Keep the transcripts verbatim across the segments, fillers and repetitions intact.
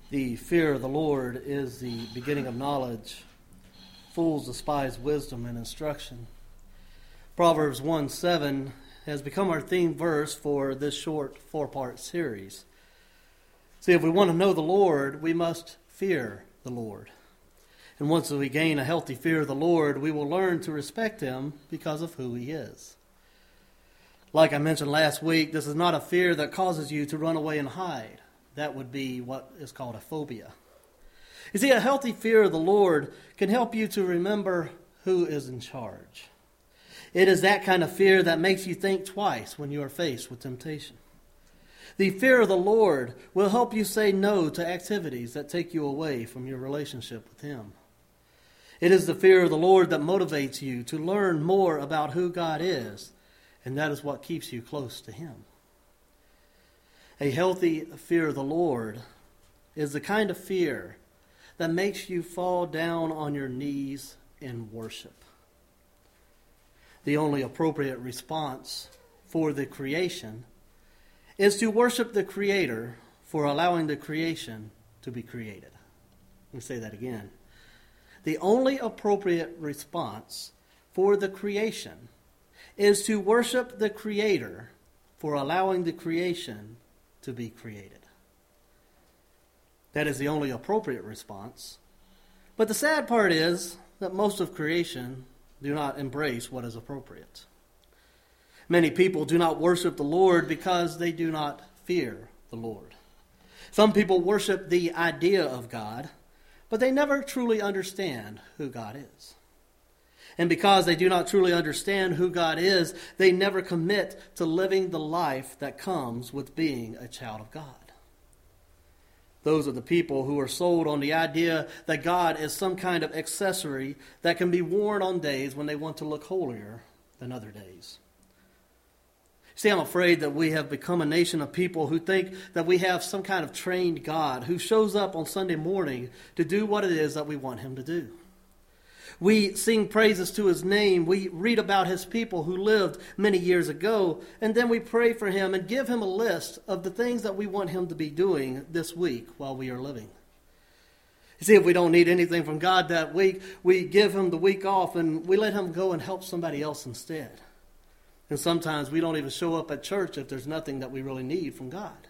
The fear of the Lord is the beginning of knowledge. Fools despise wisdom and instruction. Proverbs one seven has become our theme verse for this short four-part series. See, if we want to know the Lord, we must fear the Lord. And once we gain a healthy fear of the Lord, we will learn to respect Him because of who He is. Like I mentioned last week, this is not a fear that causes you to run away and hide. That would be what is called a phobia. You see, a healthy fear of the Lord can help you to remember who is in charge. It is that kind of fear that makes you think twice when you are faced with temptation. The fear of the Lord will help you say no to activities that take you away from your relationship with Him. It is the fear of the Lord that motivates you to learn more about who God is, and that is what keeps you close to Him. A healthy fear of the Lord is the kind of fear that makes you fall down on your knees in worship. The only appropriate response for the creation is to worship the Creator for allowing the creation to be created. Let me say that again. The only appropriate response for the creation is to worship the Creator for allowing the creation to be created. That is the only appropriate response. But the sad part is that most of creation do not embrace what is appropriate. Many people do not worship the Lord because they do not fear the Lord. Some people worship the idea of God, but they never truly understand who God is. And because they do not truly understand who God is, they never commit to living the life that comes with being a child of God. Those are the people who are sold on the idea that God is some kind of accessory that can be worn on days when they want to look holier than other days. See, I'm afraid that we have become a nation of people who think that we have some kind of trained God who shows up on Sunday morning to do what it is that we want Him to do. We sing praises to His name. We read about His people who lived many years ago. And then we pray for Him and give Him a list of the things that we want Him to be doing this week while we are living. You see, if we don't need anything from God that week, we give Him the week off and we let Him go and help somebody else instead. And sometimes we don't even show up at church if there's nothing that we really need from God.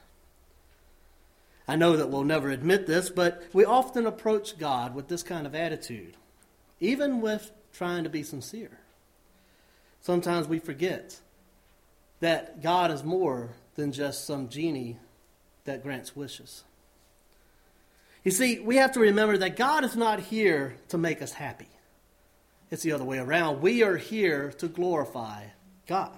I know that we'll never admit this, but we often approach God with this kind of attitude, even with trying to be sincere. Sometimes we forget that God is more than just some genie that grants wishes. You see, we have to remember that God is not here to make us happy. It's the other way around. We are here to glorify God.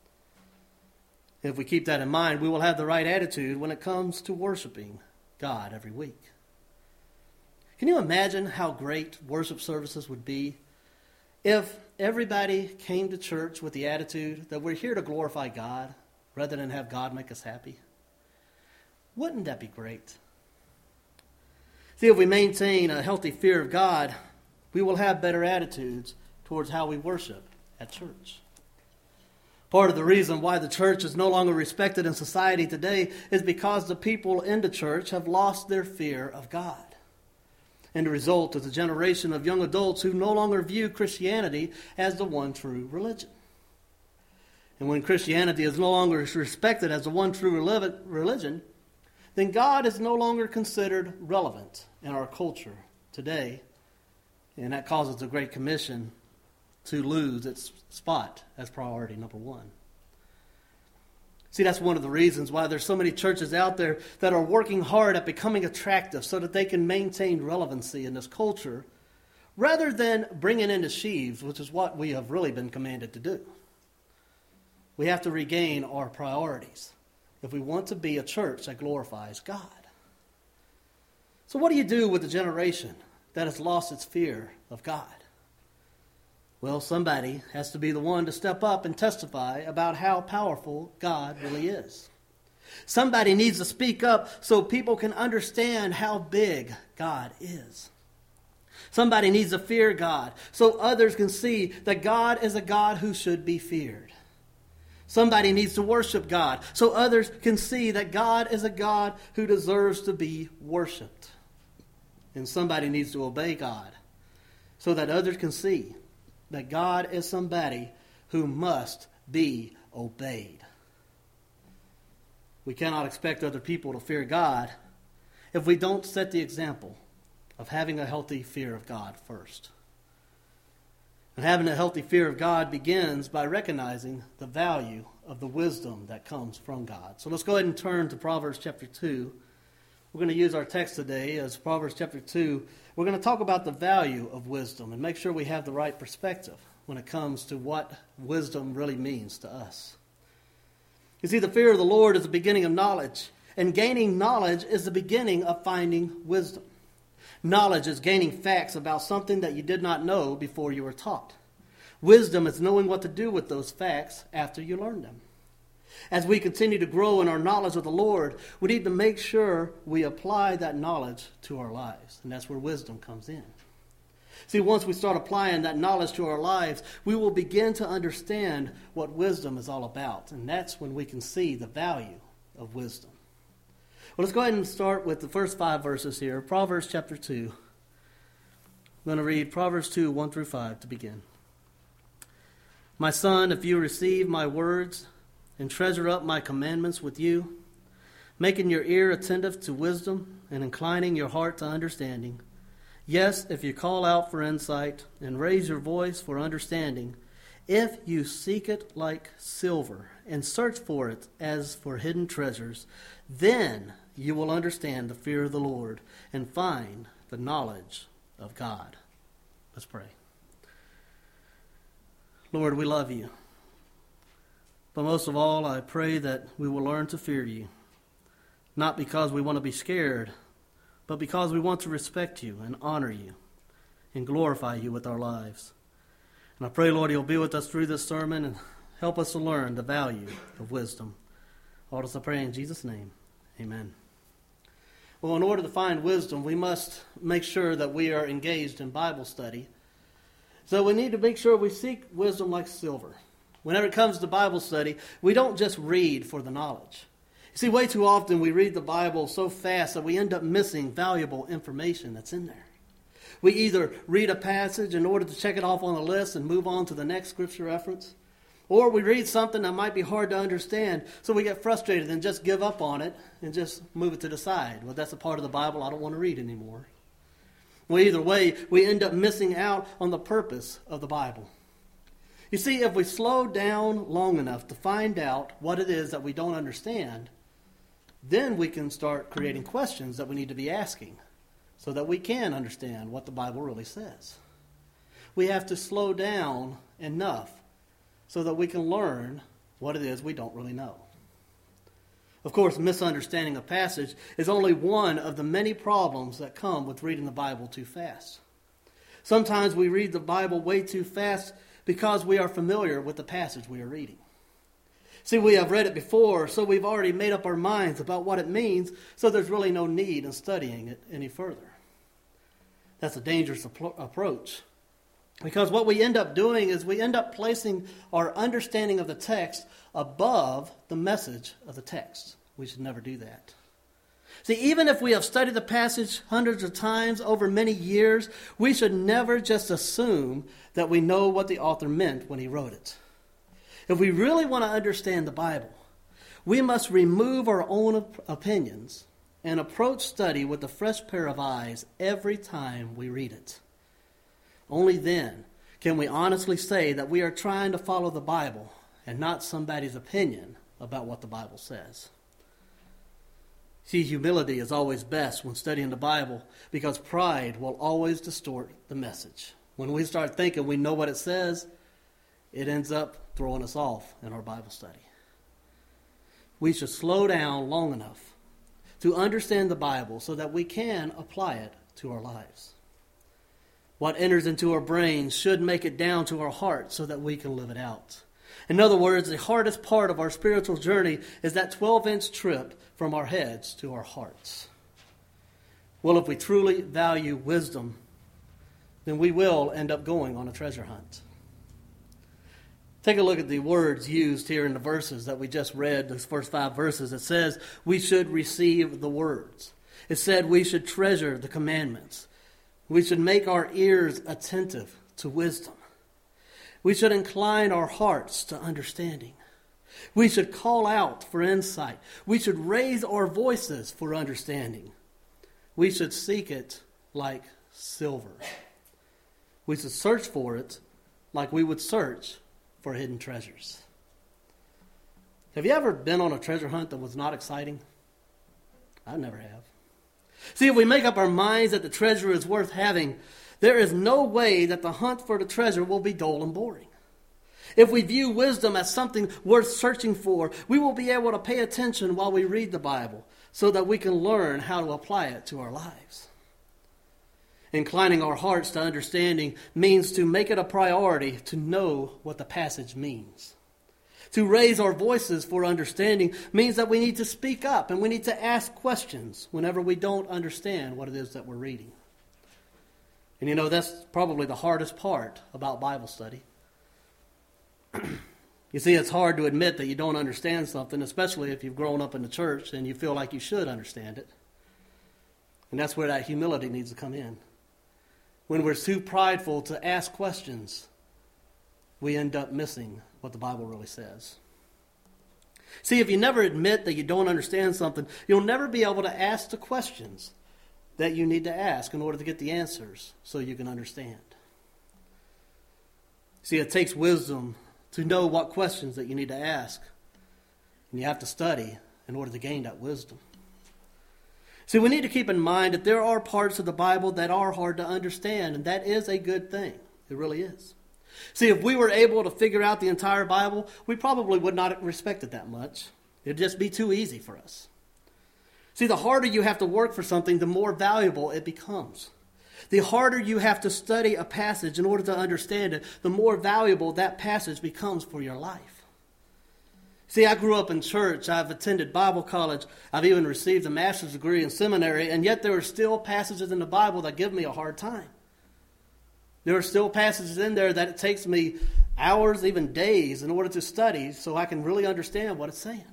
If we keep that in mind, we will have the right attitude when it comes to worshiping God every week. Can you imagine how great worship services would be if everybody came to church with the attitude that we're here to glorify God rather than have God make us happy? Wouldn't that be great? See, if we maintain a healthy fear of God, we will have better attitudes towards how we worship at church. Part of the reason why the church is no longer respected in society today is because the people in the church have lost their fear of God. And the result is a generation of young adults who no longer view Christianity as the one true religion. And when Christianity is no longer respected as the one true religion, then God is no longer considered relevant in our culture today. And that causes the Great Commission to lose its spot as priority number one. See, that's one of the reasons why there's so many churches out there that are working hard at becoming attractive so that they can maintain relevancy in this culture rather than bringing in the sheaves, which is what we have really been commanded to do. We have to regain our priorities if we want to be a church that glorifies God. So what do you do with the generation that has lost its fear of God? Well, somebody has to be the one to step up and testify about how powerful God really is. Somebody needs to speak up so people can understand how big God is. Somebody needs to fear God so others can see that God is a God who should be feared. Somebody needs to worship God so others can see that God is a God who deserves to be worshiped. And somebody needs to obey God so that others can see that God is somebody who must be obeyed. We cannot expect other people to fear God if we don't set the example of having a healthy fear of God first. And having a healthy fear of God begins by recognizing the value of the wisdom that comes from God. So let's go ahead and turn to Proverbs chapter two. We're going to use our text today as Proverbs chapter two. We're going to talk about the value of wisdom and make sure we have the right perspective when it comes to what wisdom really means to us. You see, the fear of the Lord is the beginning of knowledge, and gaining knowledge is the beginning of finding wisdom. Knowledge is gaining facts about something that you did not know before you were taught. Wisdom is knowing what to do with those facts after you learn them. As we continue to grow in our knowledge of the Lord, we need to make sure we apply that knowledge to our lives. And that's where wisdom comes in. See, once we start applying that knowledge to our lives, we will begin to understand what wisdom is all about. And that's when we can see the value of wisdom. Well, let's go ahead and start with the first five verses here. Proverbs chapter two. I'm going to read Proverbs two, one through five to begin. My son, if you receive my words and treasure up my commandments with you, making your ear attentive to wisdom and inclining your heart to understanding, yes, if you call out for insight and raise your voice for understanding, if you seek it like silver and search for it as for hidden treasures, then you will understand the fear of the Lord and find the knowledge of God. Let's pray. Lord, we love you. But most of all, I pray that we will learn to fear you, not because we want to be scared, but because we want to respect you and honor you and glorify you with our lives. And I pray, Lord, you'll be with us through this sermon and help us to learn the value of wisdom. All this I pray in Jesus' name. Amen. Well, in order to find wisdom, we must make sure that we are engaged in Bible study. So we need to make sure we seek wisdom like silver. Whenever it comes to Bible study, we don't just read for the knowledge. You see, way too often we read the Bible so fast that we end up missing valuable information that's in there. We either read a passage in order to check it off on the list and move on to the next scripture reference, or we read something that might be hard to understand, so we get frustrated and just give up on it and just move it to the side. Well, that's a part of the Bible I don't want to read anymore. Well, either way, we end up missing out on the purpose of the Bible. You see, if we slow down long enough to find out what it is that we don't understand, then we can start creating questions that we need to be asking so that we can understand what the Bible really says. We have to slow down enough so that we can learn what it is we don't really know. Of course, misunderstanding a passage is only one of the many problems that come with reading the Bible too fast. Sometimes we read the Bible way too fast because we are familiar with the passage we are reading. See, we have read it before, so we've already made up our minds about what it means, so there's really no need in studying it any further. That's a dangerous approach. Because what we end up doing is we end up placing our understanding of the text above the message of the text. We should never do that. See, even if we have studied the passage hundreds of times over many years, we should never just assume that we know what the author meant when he wrote it. If we really want to understand the Bible, we must remove our own op- opinions and approach study with a fresh pair of eyes every time we read it. Only then can we honestly say that we are trying to follow the Bible and not somebody's opinion about what the Bible says. See, humility is always best when studying the Bible because pride will always distort the message. When we start thinking we know what it says, it ends up throwing us off in our Bible study. We should slow down long enough to understand the Bible so that we can apply it to our lives. What enters into our brains should make it down to our heart so that we can live it out. In other words, the hardest part of our spiritual journey is that twelve-inch trip from our heads to our hearts. Well, if we truly value wisdom, then we will end up going on a treasure hunt. Take a look at the words used here in the verses that we just read, those first five verses. It says we should receive the words. It said we should treasure the commandments. We should make our ears attentive to wisdom. We should incline our hearts to understanding. We should call out for insight. We should raise our voices for understanding. We should seek it like silver. We should search for it like we would search for hidden treasures. Have you ever been on a treasure hunt that was not exciting? I never have. See, if we make up our minds that the treasure is worth having, there is no way that the hunt for the treasure will be dull and boring. If we view wisdom as something worth searching for, we will be able to pay attention while we read the Bible so that we can learn how to apply it to our lives. Inclining our hearts to understanding means to make it a priority to know what the passage means. To raise our voices for understanding means that we need to speak up and we need to ask questions whenever we don't understand what it is that we're reading. And you know, that's probably the hardest part about Bible study. You see, it's hard to admit that you don't understand something, especially if you've grown up in the church and you feel like you should understand it. And that's where that humility needs to come in. When we're too prideful to ask questions, we end up missing what the Bible really says. See, if you never admit that you don't understand something, you'll never be able to ask the questions that you need to ask in order to get the answers so you can understand. See, it takes wisdom to know what questions that you need to ask. And you have to study in order to gain that wisdom. See, we need to keep in mind that there are parts of the Bible that are hard to understand, and that is a good thing. It really is. See, if we were able to figure out the entire Bible, we probably would not respect it that much. It would just be too easy for us. See, the harder you have to work for something, the more valuable it becomes. The harder you have to study a passage in order to understand it, the more valuable that passage becomes for your life. See, I grew up in church. I've attended Bible college. I've even received a master's degree in seminary, and yet there are still passages in the Bible that give me a hard time. There are still passages in there that it takes me hours, even days, in order to study so I can really understand what it's saying.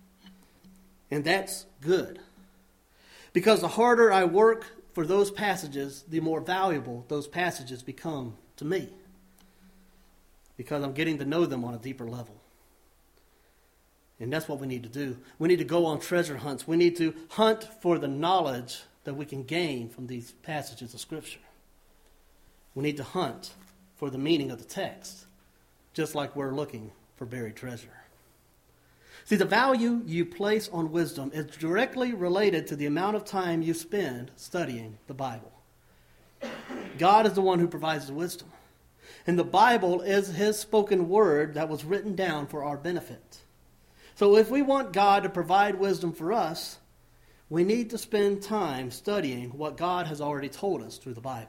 And that's good. Because the harder I work for those passages, the more valuable those passages become to me. Because I'm getting to know them on a deeper level. And that's what we need to do. We need to go on treasure hunts. We need to hunt for the knowledge that we can gain from these passages of Scripture. We need to hunt for the meaning of the text, just like we're looking for buried treasure. See, the value you place on wisdom is directly related to the amount of time you spend studying the Bible. God is the one who provides the wisdom. And the Bible is His spoken word that was written down for our benefit. So if we want God to provide wisdom for us, we need to spend time studying what God has already told us through the Bible.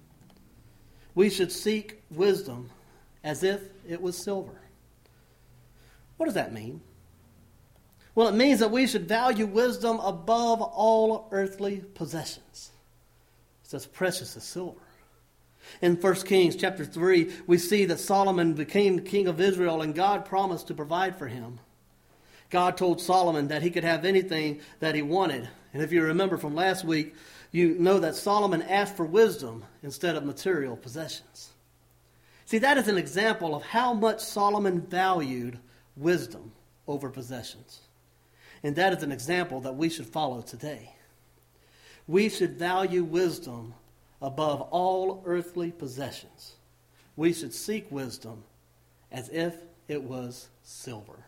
We should seek wisdom as if it was silver. What does that mean? Well, it means that we should value wisdom above all earthly possessions. It's as precious as silver. In First Kings chapter three, we see that Solomon became king of Israel and God promised to provide for him. God told Solomon that he could have anything that he wanted. And if you remember from last week, you know that Solomon asked for wisdom instead of material possessions. See, that is an example of how much Solomon valued wisdom over possessions. And that is an example that we should follow today. We should value wisdom above all earthly possessions. We should seek wisdom as if it was silver.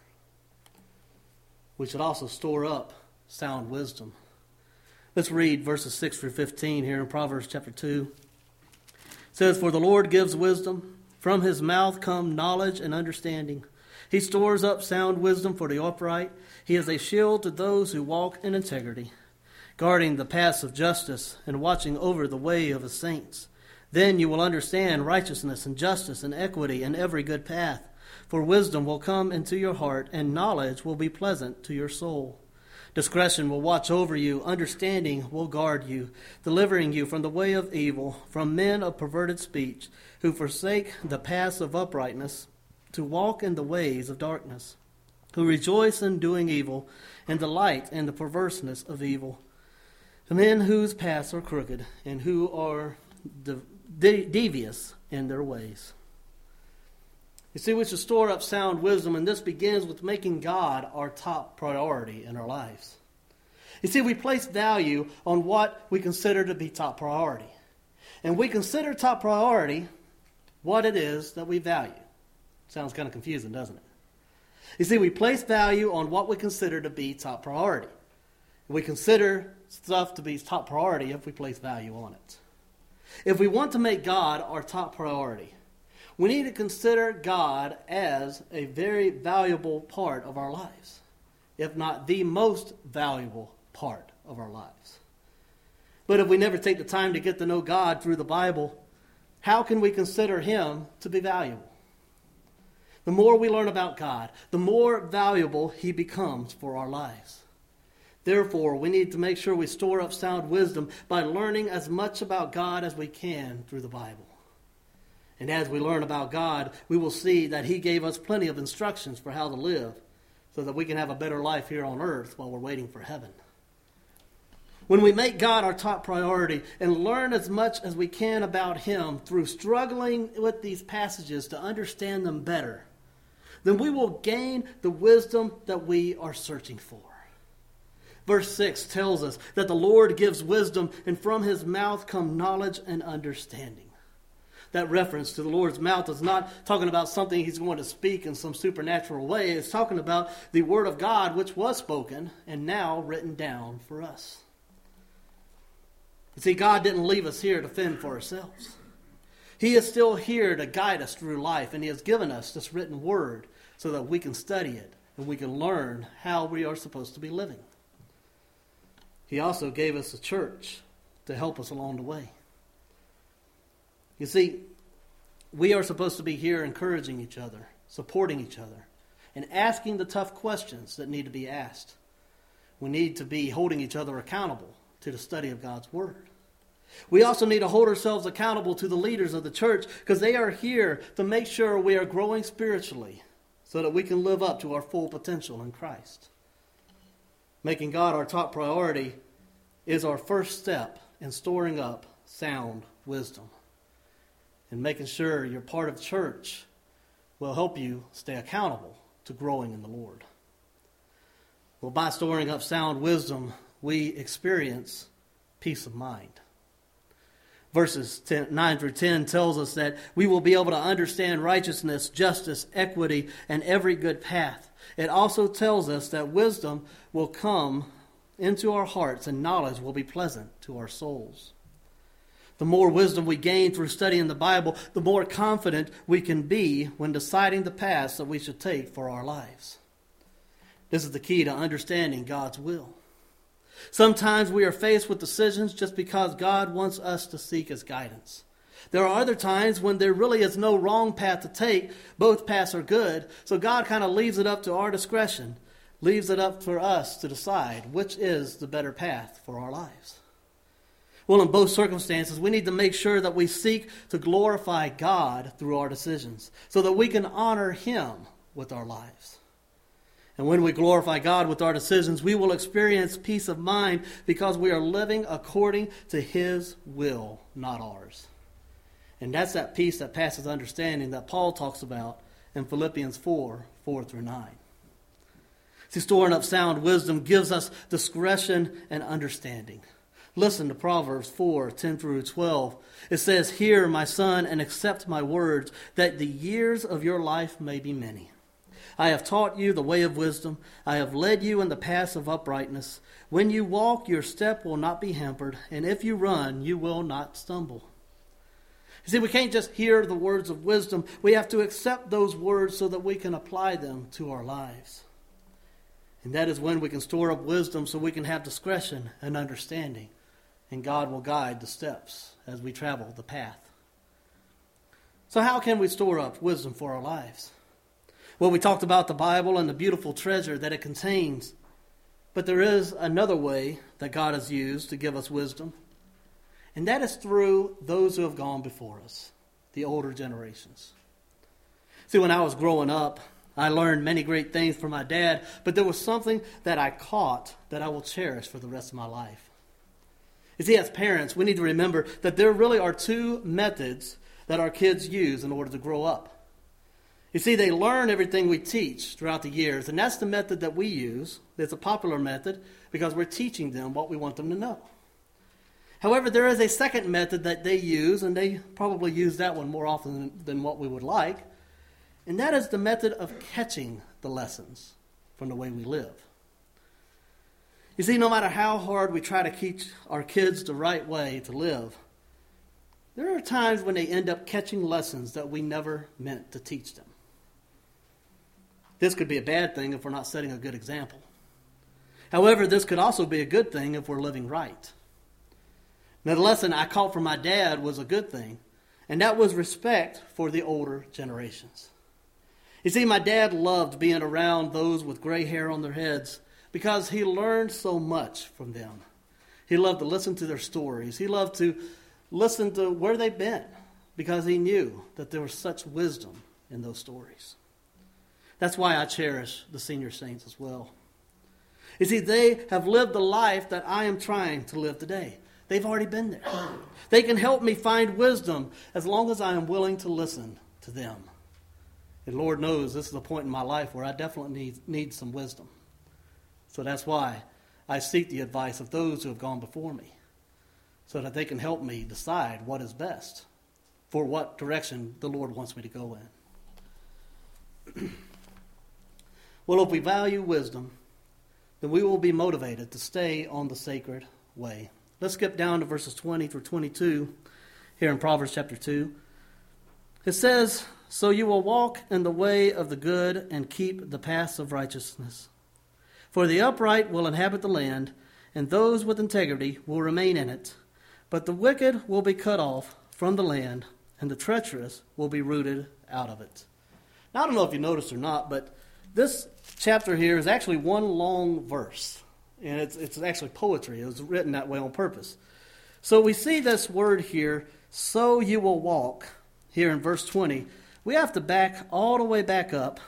We should also store up sound wisdom. Let's read verses six through fifteen here in Proverbs chapter two. It says, "For the Lord gives wisdom. From His mouth come knowledge and understanding. He stores up sound wisdom for the upright. He is a shield to those who walk in integrity, guarding the paths of justice and watching over the way of His saints. Then you will understand righteousness and justice and equity and every good path. For wisdom will come into your heart, and knowledge will be pleasant to your soul. Discretion will watch over you, understanding will guard you, delivering you from the way of evil, from men of perverted speech, who forsake the paths of uprightness, to walk in the ways of darkness, who rejoice in doing evil, and delight in the perverseness of evil. The men whose paths are crooked, and who are de- de- devious in their ways. You see, we should store up sound wisdom, and this begins with making God our top priority in our lives. You see, we place value on what we consider to be top priority. And we consider top priority what it is that we value. Sounds kind of confusing, doesn't it? You see, we place value on what we consider to be top priority. We consider stuff to be top priority if we place value on it. If we want to make God our top priority, we need to consider God as a very valuable part of our lives, if not the most valuable part of our lives. But if we never take the time to get to know God through the Bible, how can we consider Him to be valuable? The more we learn about God, the more valuable He becomes for our lives. Therefore, we need to make sure we store up sound wisdom by learning as much about God as we can through the Bible. And as we learn about God, we will see that He gave us plenty of instructions for how to live so that we can have a better life here on earth while we're waiting for heaven. When we make God our top priority and learn as much as we can about Him through struggling with these passages to understand them better, then we will gain the wisdom that we are searching for. Verse six tells us that the Lord gives wisdom, and from His mouth come knowledge and understanding. That reference to the Lord's mouth is not talking about something He's going to speak in some supernatural way. It's talking about the Word of God, which was spoken and now written down for us. You see, God didn't leave us here to fend for ourselves. He is still here to guide us through life, and He has given us this written Word so that we can study it and we can learn how we are supposed to be living. He also gave us a church to help us along the way. You see, we are supposed to be here encouraging each other, supporting each other, and asking the tough questions that need to be asked. We need to be holding each other accountable to the study of God's Word. We also need to hold ourselves accountable to the leaders of the church because they are here to make sure we are growing spiritually so that we can live up to our full potential in Christ. Making God our top priority is our first step in storing up sound wisdom. And making sure you're part of church will help you stay accountable to growing in the Lord. Well, by storing up sound wisdom, we experience peace of mind. Verses ten, nine through ten tells us that we will be able to understand righteousness, justice, equity, and every good path. It also tells us that wisdom will come into our hearts and knowledge will be pleasant to our souls. The more wisdom we gain through studying the Bible, the more confident we can be when deciding the paths that we should take for our lives. This is the key to understanding God's will. Sometimes we are faced with decisions just because God wants us to seek His guidance. There are other times when there really is no wrong path to take. Both paths are good, so God kind of leaves it up to our discretion, leaves it up for us to decide which is the better path for our lives. Well, in both circumstances, we need to make sure that we seek to glorify God through our decisions so that we can honor Him with our lives. And when we glorify God with our decisions, we will experience peace of mind because we are living according to His will, not ours. And that's that peace that passes understanding that Paul talks about in Philippians four, four through nine. See, storing up sound wisdom gives us discretion and understanding. Listen to Proverbs four, ten through twelve. It says, "Hear, my son, and accept my words, that the years of your life may be many. I have taught you the way of wisdom. I have led you in the paths of uprightness. When you walk, your step will not be hampered, and if you run, you will not stumble." You see, we can't just hear the words of wisdom. We have to accept those words so that we can apply them to our lives. And that is when we can store up wisdom so we can have discretion and understanding. And God will guide the steps as we travel the path. So how can we store up wisdom for our lives? Well, we talked about the Bible and the beautiful treasure that it contains. But there is another way that God has used to give us wisdom. And that is through those who have gone before us, the older generations. See, when I was growing up, I learned many great things from my dad, but there was something that I caught that I will cherish for the rest of my life. You see, as parents, we need to remember that there really are two methods that our kids use in order to grow up. You see, they learn everything we teach throughout the years, and that's the method that we use. It's a popular method because we're teaching them what we want them to know. However, there is a second method that they use, and they probably use that one more often than what we would like, and that is the method of catching the lessons from the way we live. You see, no matter how hard we try to teach our kids the right way to live, there are times when they end up catching lessons that we never meant to teach them. This could be a bad thing if we're not setting a good example. However, this could also be a good thing if we're living right. Now, the lesson I caught from my dad was a good thing, and that was respect for the older generations. You see, my dad loved being around those with gray hair on their heads because he learned so much from them. He loved to listen to their stories. He loved to listen to where they've been because he knew that there was such wisdom in those stories. That's why I cherish the senior saints as well. You see, they have lived the life that I am trying to live today. They've already been there. They can help me find wisdom as long as I am willing to listen to them. And Lord knows this is a point in my life where I definitely need, need some wisdom. So that's why I seek the advice of those who have gone before me, so that they can help me decide what is best for what direction the Lord wants me to go in. Well, if we value wisdom, then we will be motivated to stay on the sacred way. Let's skip down to verses twenty through twenty-two here in Proverbs chapter two. It says, "So you will walk in the way of the good and keep the paths of righteousness. For the upright will inhabit the land, and those with integrity will remain in it. But the wicked will be cut off from the land, and the treacherous will be rooted out of it." Now, I don't know if you noticed or not, but this chapter here is actually one long verse. And it's, it's actually poetry. It was written that way on purpose. So we see this word here, "so you will walk," here in verse twenty. We have to back all the way back up.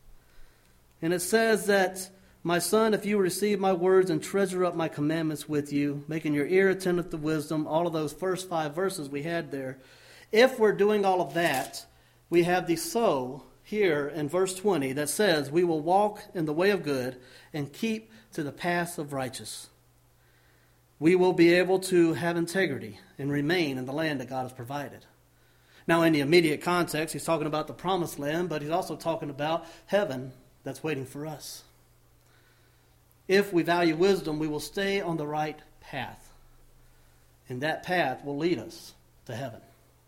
And it says that, "My son, if you receive my words and treasure up my commandments with you, making your ear attentive to wisdom," all of those first five verses we had there. If we're doing all of that, we have the "so" here in verse twenty that says, "We will walk in the way of good and keep to the path of righteous." We will be able to have integrity and remain in the land that God has provided. Now, in the immediate context, he's talking about the promised land, but he's also talking about heaven that's waiting for us. If we value wisdom, we will stay on the right path. And that path will lead us to heaven.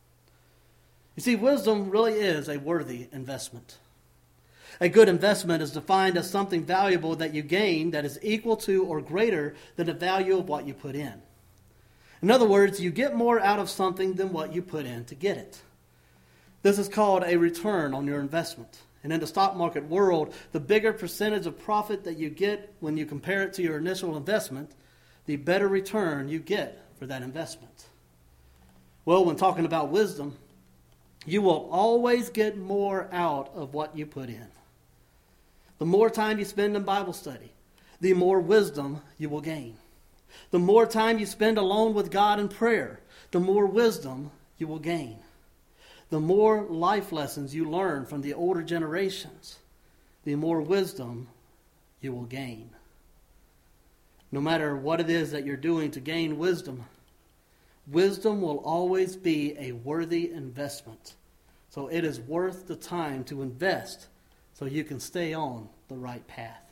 You see, wisdom really is a worthy investment. A good investment is defined as something valuable that you gain that is equal to or greater than the value of what you put in. In other words, you get more out of something than what you put in to get it. This is called a return on your investment. And in the stock market world, the bigger percentage of profit that you get when you compare it to your initial investment, the better return you get for that investment. Well, when talking about wisdom, you will always get more out of what you put in. The more time you spend in Bible study, the more wisdom you will gain. The more time you spend alone with God in prayer, the more wisdom you will gain. The more life lessons you learn from the older generations, the more wisdom you will gain. No matter what it is that you're doing to gain wisdom, wisdom will always be a worthy investment. So it is worth the time to invest so you can stay on the right path.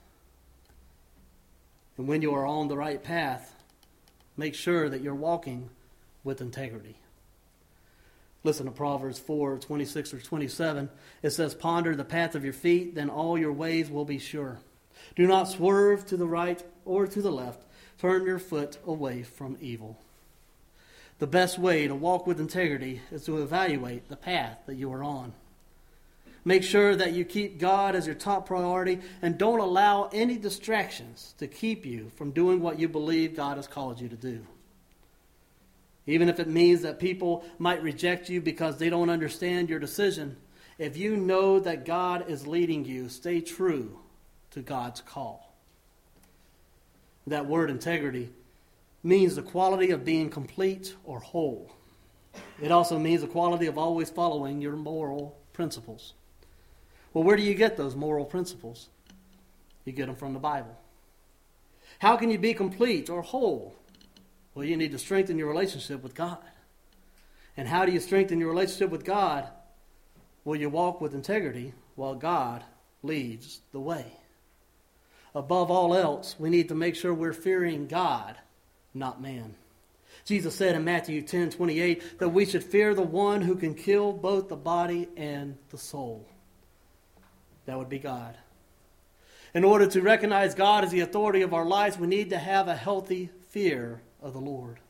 And when you are on the right path, make sure that you're walking with integrity. Listen to Proverbs four, twenty-six or twenty-seven. It says, "Ponder the path of your feet, then all your ways will be sure. Do not swerve to the right or to the left. Turn your foot away from evil." The best way to walk with integrity is to evaluate the path that you are on. Make sure that you keep God as your top priority and don't allow any distractions to keep you from doing what you believe God has called you to do. Even if it means that people might reject you because they don't understand your decision, If you know that God is leading you, stay true to God's call. That word integrity means the quality of being complete or whole. It also means the quality of always following your moral principles. Well, where do you get those moral principles? You get them from the Bible. How can you be complete or whole? Well, you need to strengthen your relationship with God. And how do you strengthen your relationship with God? Well, you walk with integrity while God leads the way. Above all else, we need to make sure we're fearing God, not man. Jesus said in Matthew ten twenty-eight that we should fear the one who can kill both the body and the soul. That would be God. In order to recognize God as the authority of our lives, we need to have a healthy fear of the Lord.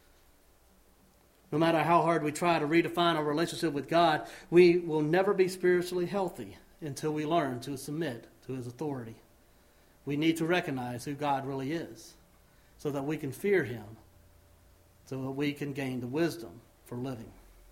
No matter how hard we try to redefine our relationship with God, we will never be spiritually healthy until we learn to submit to His authority. We need to recognize who God really is so that we can fear Him, so that we can gain the wisdom for living.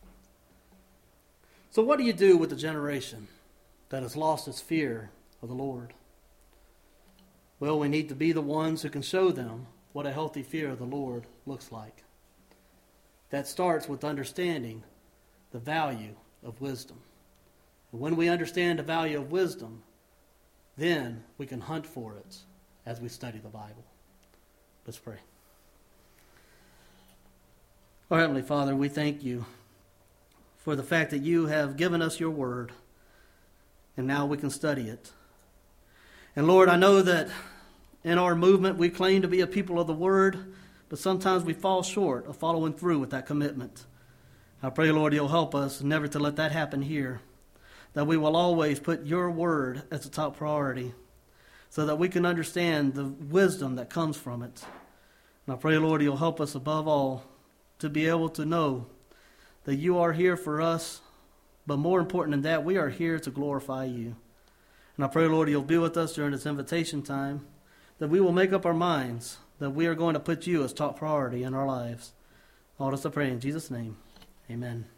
So what do you do with the generation that has lost its fear of the Lord? Well, we need to be the ones who can show them what a healthy fear of the Lord looks like. That starts with understanding the value of wisdom. And when we understand the value of wisdom, then we can hunt for it as we study the Bible. Let's pray. Our Heavenly Father, we thank you for the fact that you have given us your word, and now we can study it. And Lord, I know that in our movement we claim to be a people of the word, but sometimes we fall short of following through with that commitment. I pray, Lord, you'll help us never to let that happen here, that we will always put your word as a top priority so that we can understand the wisdom that comes from it. And I pray, Lord, you'll help us above all to be able to know that you are here for us, but more important than that, we are here to glorify you. And I pray, Lord, you'll be with us during this invitation time, that we will make up our minds that we are going to put you as top priority in our lives. All this I pray in Jesus' name. Amen.